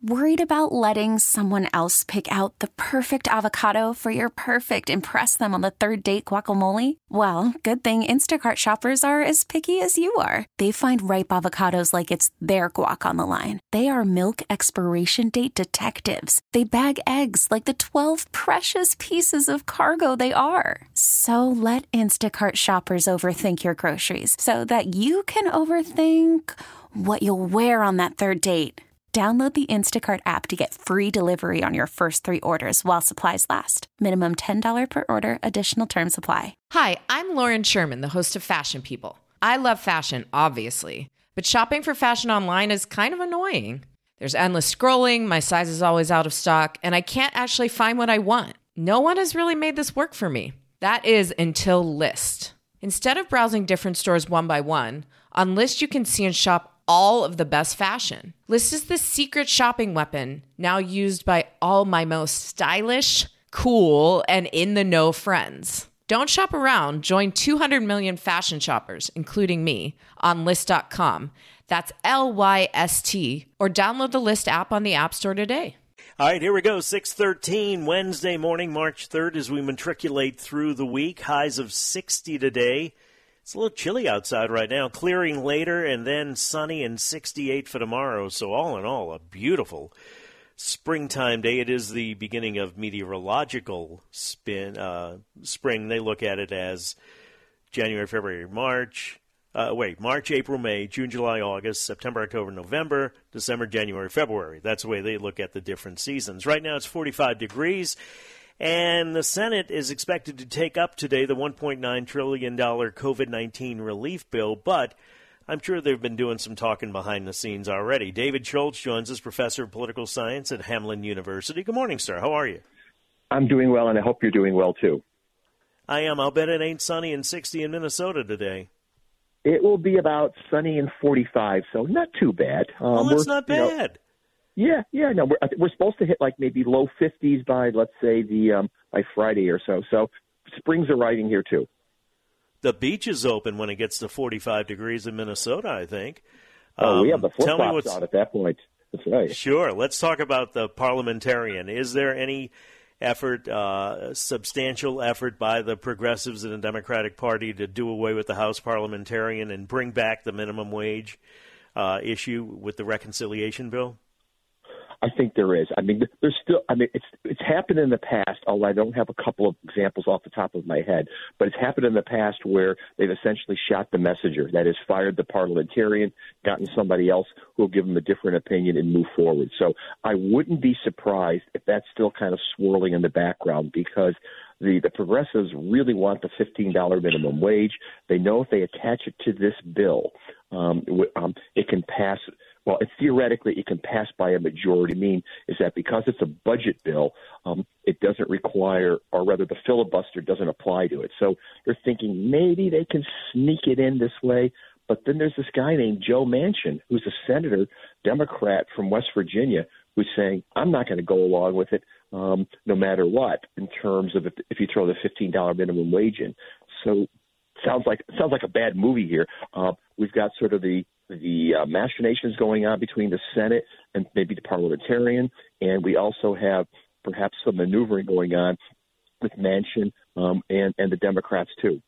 Worried about letting someone else pick out the perfect avocado for your perfect impress them on the third date guacamole? Well, good thing Instacart shoppers are as picky as you are. They find ripe avocados like it's their guac on the line. They are milk expiration date detectives. They bag eggs like the 12 precious pieces of cargo they are. So let Instacart shoppers overthink your groceries so that you can overthink what you'll wear on that third date. Download the Instacart app to get free delivery on your first 3 orders while supplies last. Minimum $10 per order. Additional terms apply. Hi, I'm Lauren Sherman, the host of Fashion People. I love fashion, obviously, but shopping for fashion online is kind of annoying. There's endless scrolling, my size is always out of stock, and I can't actually find what I want. No one has really made this work for me. That is until Lyst. Instead of browsing different stores one by one, on Lyst you can see and shop all of the best fashion. Lyst is the secret shopping weapon now used by all my most stylish, cool, and in-the-know friends. Don't shop around. Join 200 million fashion shoppers, including me, on Lyst.com. That's Lyst, or download the Lyst app on the App Store today. All right, here we go. 6:13, Wednesday morning, March 3rd, as we matriculate through the week. Highs of 60 today. It's a little chilly outside right now, clearing later, and then sunny and 68 for tomorrow. So all in all, a beautiful springtime day. It is the beginning of meteorological spring. They look at it as January, February, March, April, May, June, July, August, September, October, November, December, January, February. That's the way they look at the different seasons. Right now it's 45 degrees. And the Senate is expected to take up today the $1.9 trillion COVID-19 relief bill, but I'm sure they've been doing some talking behind the scenes already. David Schultz joins us, professor of political science at Hamline University. Good morning, sir. How are you? I'm doing well, and I hope you're doing well, too. I am. I'll bet it ain't sunny and 60 in Minnesota today. It will be about sunny and 45, so not too bad. That's not bad. No, we're supposed to hit like maybe low 50s by, let's say, by Friday or so. So spring's arriving here too. The beach is open when it gets to 45 degrees in Minnesota, I think. We have the flip-flops on at that point. That's right. Sure. Let's talk about the parliamentarian. Is there any effort, substantial effort by the progressives in the Democratic Party to do away with the House parliamentarian and bring back the minimum wage issue with the reconciliation bill? I think there is. I mean, there's still. I mean, it's happened in the past. Although I don't have a couple of examples off the top of my head, but it's happened in the past where they've essentially shot the messenger. That is, fired the parliamentarian, gotten somebody else who will give them a different opinion and move forward. So I wouldn't be surprised if that's still kind of swirling in the background because the progressives really want the $15 minimum wage. They know if they attach it to this bill, it can pass. Well, theoretically, it can pass by a majority. Is that because it's a budget bill, it doesn't require, or rather the filibuster doesn't apply to it. So they're thinking maybe they can sneak it in this way. But then there's this guy named Joe Manchin, who's a senator, Democrat from West Virginia, who's saying, I'm not going to go along with it no matter what in terms of if you throw the $15 minimum wage in. So sounds like a bad movie here. We've got sort of the machinations going on between the Senate and maybe the parliamentarian, and we also have perhaps some maneuvering going on with Manchin and the Democrats too.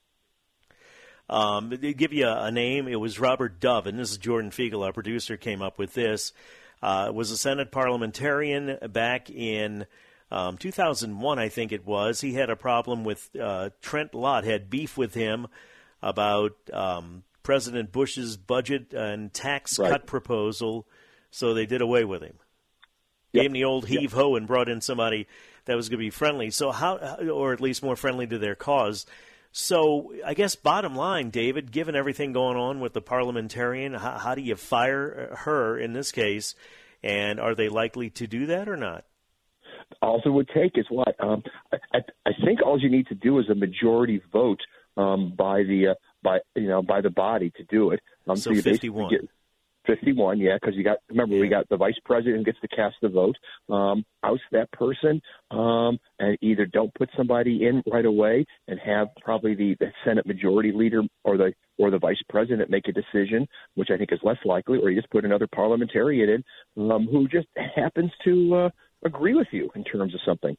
To give you a name, it was Robert Dove, and this is Jordan Fiegel, our producer, came up with this. Was a Senate parliamentarian back in 2001, I think it was. He had a problem with Trent Lott, had beef with him about President Bush's budget and tax cut proposal, so they did away with him. Gave him the old heave-ho and brought in somebody that was going to be friendly, so or at least more friendly to their cause. So I guess bottom line, David, given everything going on with the parliamentarian, how do you fire her in this case, and are they likely to do that or not? All it would take is what? I think all you need to do is a majority vote by the body to do it. So 51. 51, yeah, because we got the vice president who gets to cast the vote. Oust that person, and either don't put somebody in right away and have probably the Senate Majority Leader or the vice president make a decision, which I think is less likely, or you just put another parliamentarian in who just happens to agree with you in terms of something.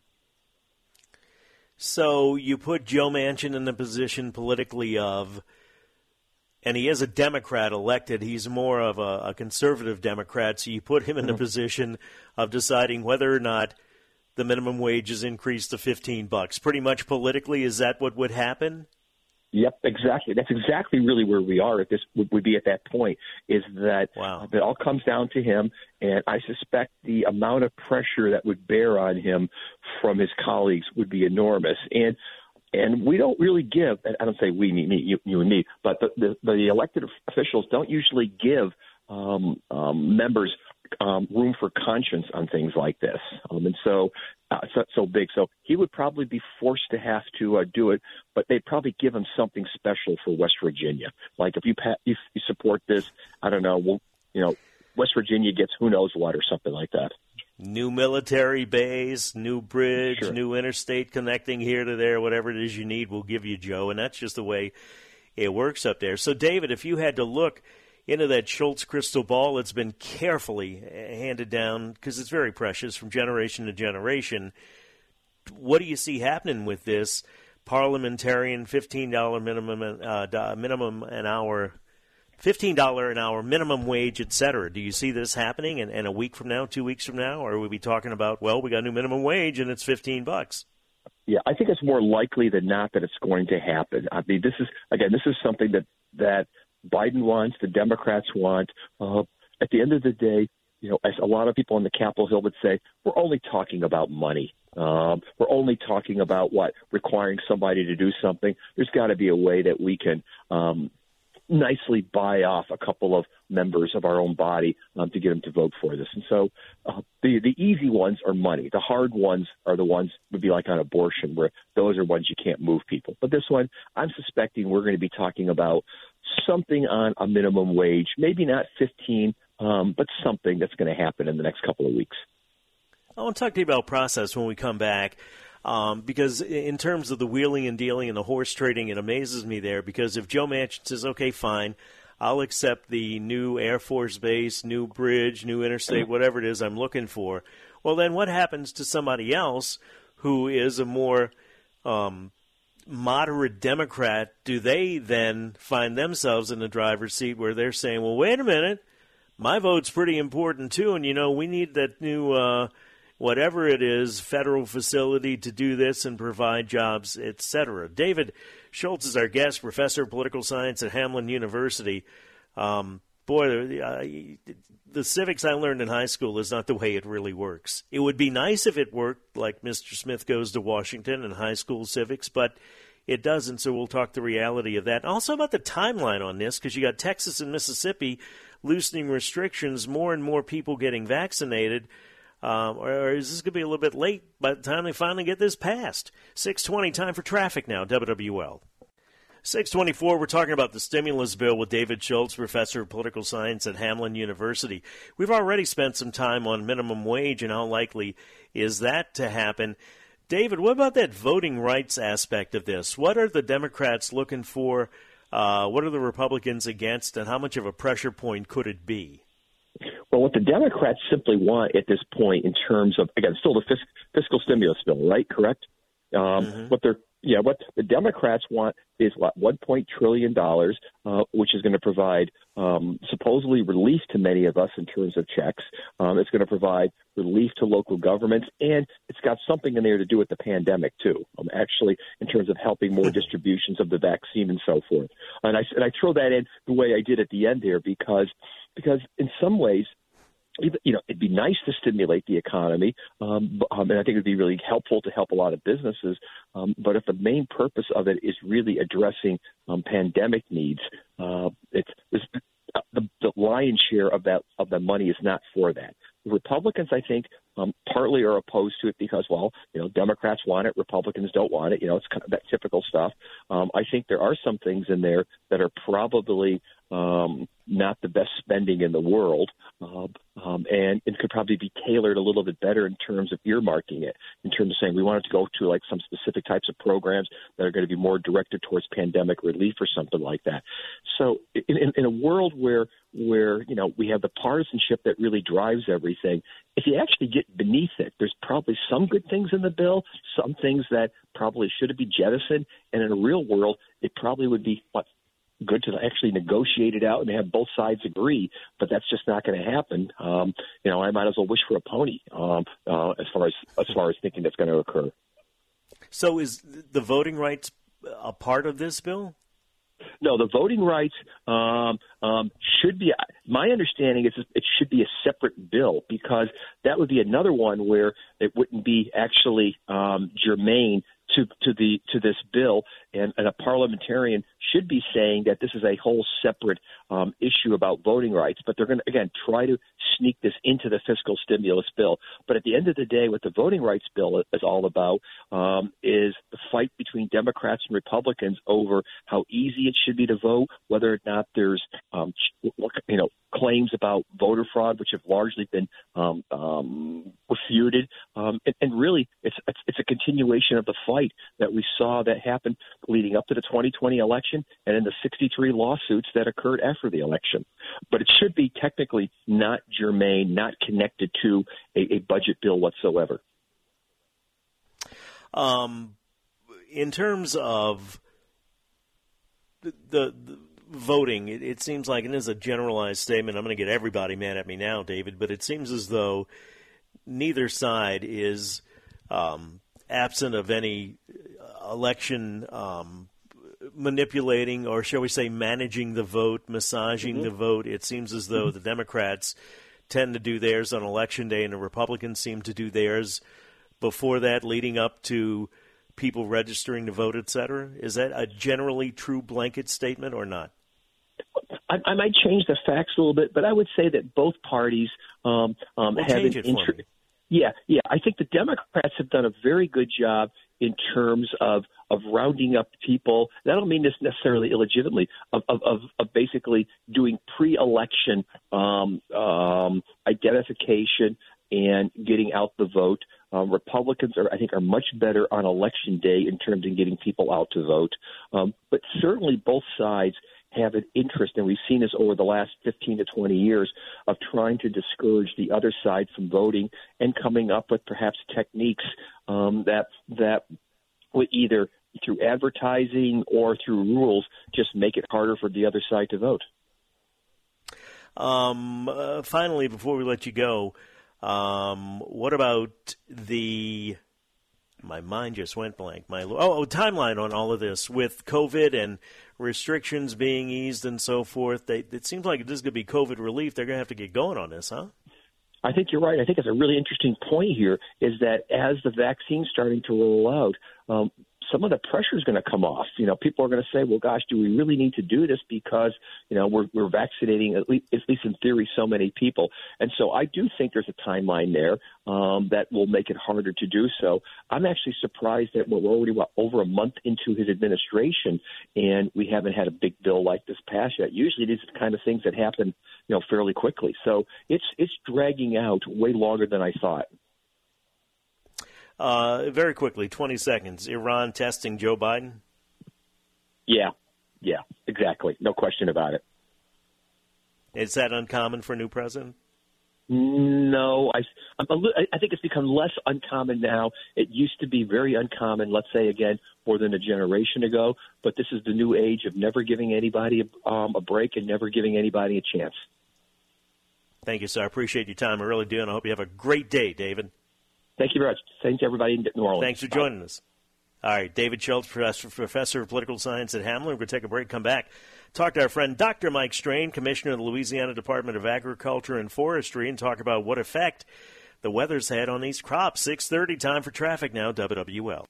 So you put Joe Manchin in the position politically of, and he is a Democrat elected. He's more of a conservative Democrat. So you put him in the position of deciding whether or not the minimum wage is increased to $15. Pretty much politically, is that what would happen? Yep, exactly. That's exactly really where we are at this would be at that point, is that it all comes down to him. And I suspect the amount of pressure that would bear on him from his colleagues would be enormous. And we don't really give, and I don't say we, me, you and me, but the elected officials don't usually give members room for conscience on things like this. And so big. So he would probably be forced to have to do it, but they'd probably give him something special for West Virginia. Like if you support this, I don't know, West Virginia gets who knows what or something like that. New military base, new bridge, Sure. New interstate connecting here to there, whatever it is you need, we'll give you, Joe. And that's just the way it works up there. So, David, if you had to look into that Schultz crystal ball that's been carefully handed down, because it's very precious from generation to generation, what do you see happening with this parliamentarian $15 minimum an hour, $15 an hour minimum wage, et cetera? Do you see this happening in a week from now, 2 weeks from now, or are we talking about, well, we got a new minimum wage and it's $15? Yeah, I think it's more likely than not that it's going to happen. I mean, this is something that Biden wants, the Democrats want. At the end of the day, as a lot of people on the Capitol Hill would say, we're only talking about money. We're only talking about requiring somebody to do something. There's got to be a way that we can nicely buy off a couple of members of our own body to get them to vote for this. And so the easy ones are money. The hard ones are the ones would be like on abortion, where those are ones you can't move people. But this one, I'm suspecting we're going to be talking about something on a minimum wage, maybe not 15, but something that's going to happen in the next couple of weeks. I want to talk to you about process when we come back. Because in terms of the wheeling and dealing and the horse trading, it amazes me there, because if Joe Manchin says, okay, fine, I'll accept the new Air Force base, new bridge, new interstate, whatever it is I'm looking for, well, then what happens to somebody else who is a more moderate Democrat? Do they then find themselves in the driver's seat where they're saying, well, wait a minute, my vote's pretty important too, and, we need that new whatever it is, federal facility to do this and provide jobs, etc. David Schultz is our guest, professor of political science at Hamline University. The civics I learned in high school is not the way it really works. It would be nice if it worked like Mr. Smith Goes to Washington and high school civics, but it doesn't, so we'll talk the reality of that. Also about the timeline on this, because you got Texas and Mississippi loosening restrictions, more and more people getting vaccinated. Or is this going to be a little bit late by the time they finally get this passed? 6:20, time for traffic now, WWL. 6:24, we're talking about the stimulus bill with David Schultz, professor of political science at Hamline University. We've already spent some time on minimum wage and how likely is that to happen. David, what about that voting rights aspect of this? What are the Democrats looking for? What are the Republicans against? And how much of a pressure point could it be? Well, what the Democrats simply want at this point in terms of, again, still the fiscal stimulus bill, right? Correct? What the Democrats want is $1 trillion, which is going to provide supposedly relief to many of us in terms of checks. It's going to provide relief to local governments, and it's got something in there to do with the pandemic too. Actually, in terms of helping more distributions of the vaccine and so forth. And I throw that in the way I did at the end there because in some ways, it'd be nice to stimulate the economy, and I think it'd be really helpful to help a lot of businesses. But if the main purpose of it is really addressing pandemic needs, the lion's share of the money is not for that. The Republicans, I think, partly are opposed to it because, Democrats want it, Republicans don't want it. It's kind of that typical stuff. I think there are some things in there that are probably not the best spending in the world, and it could probably be tailored a little bit better in terms of earmarking it, in terms of saying we want it to go to like some specific types of programs that are going to be more directed towards pandemic relief or something like that. So in a world where we have the partisanship that really drives everything, if you actually get beneath it, there's probably some good things in the bill, some things that probably should be jettisoned, and in a real world, it probably would be good to actually negotiate it out and have both sides agree, but that's just not going to happen. I might as well wish for a pony as far as thinking that's going to occur. So is the voting rights a part of this bill? No, the voting rights should be. My understanding is it should be a separate bill, because that would be another one where it wouldn't be actually germane to this bill, and a parliamentarian should be saying that this is a whole separate issue about voting rights. But they're going to, again, try to sneak this into the fiscal stimulus bill. But at the end of the day, what the voting rights bill is all about is the fight between Democrats and Republicans over how easy it should be to vote, whether or not there's claims about voter fraud, which have largely been refuted, and really it's a continuation of the fight that we saw that happened leading up to the 2020 election and in the 63 lawsuits that occurred after the election. But it should be technically not germane, not connected to a budget bill whatsoever. In terms of the voting, it seems like, and this is a generalized statement, I'm going to get everybody mad at me now, David, but it seems as though neither side is absent of any election manipulating, or shall we say managing the vote, massaging the vote. It seems as though the Democrats tend to do theirs on Election Day and the Republicans seem to do theirs before that, leading up to people registering to vote, et cetera. Is that a generally true blanket statement or not? I might change the facts a little bit, but I would say that both parties have an interest. Yeah. I think the Democrats have done a very good job in terms of rounding up people. I don't mean this necessarily illegitimately, of basically doing pre-election identification and getting out the vote. Republicans I think are much better on Election Day in terms of getting people out to vote. But certainly both sides have an interest, and we've seen this over the last 15 to 20 years, of trying to discourage the other side from voting and coming up with perhaps techniques that would either through advertising or through rules just make it harder for the other side to vote. Finally, before we let you go, what about my mind just went blank. Timeline on all of this with COVID and restrictions being eased and so forth. It seems like this is going to be COVID relief. They're going to have to get going on this, huh? I think you're right. I think it's a really interesting point here is that as the vaccine's starting to roll out, some of the pressure is going to come off. People are going to say, well, gosh, do we really need to do this because, we're vaccinating, at least in theory, so many people. And so I do think there's a timeline there that will make it harder to do so. I'm actually surprised that we're already over a month into his administration and we haven't had a big bill like this pass yet. Usually these are the kind of things that happen, fairly quickly. So it's dragging out way longer than I thought. Very quickly, 20 seconds. Iran testing Joe Biden? Yeah, exactly. No question about it. Is that uncommon for a new president? No, I think it's become less uncommon now. It used to be very uncommon, let's say, again, more than a generation ago. But this is the new age of never giving anybody a break and never giving anybody a chance. Thank you, sir. I appreciate your time. I really do, and I hope you have a great day, David. Thank you very much. Thanks to everybody in New Orleans. Thanks for joining us. All right, David Schultz, professor of political science at Hamline. We're going to take a break, come back, talk to our friend Dr. Mike Strain, commissioner of the Louisiana Department of Agriculture and Forestry, and talk about what effect the weather's had on these crops. 6:30, time for traffic now, WWL.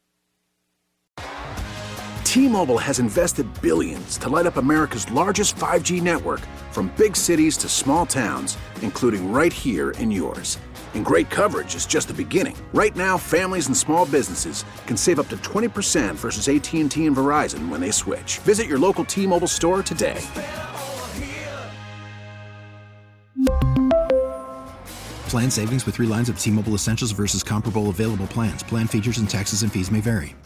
T-Mobile has invested billions to light up America's largest 5G network, from big cities to small towns, including right here in yours. And great coverage is just the beginning. Right now, families and small businesses can save up to 20% versus AT&T and Verizon when they switch. Visit your local T-Mobile store today. Plan savings with 3 lines of T-Mobile Essentials versus comparable available plans. Plan features and taxes and fees may vary.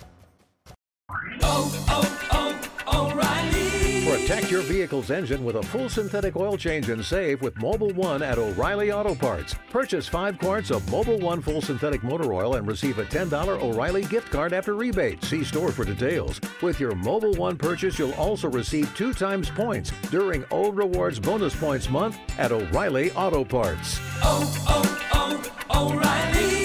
O'Reilly. Protect your vehicle's engine with a full synthetic oil change and save with Mobil 1 at O'Reilly Auto Parts. Purchase 5 quarts of Mobil 1 full synthetic motor oil and receive a $10 O'Reilly gift card after rebate. See store for details. With your Mobil 1 purchase, you'll also receive 2 times points during O Rewards Bonus Points Month at O'Reilly Auto Parts. O'Reilly.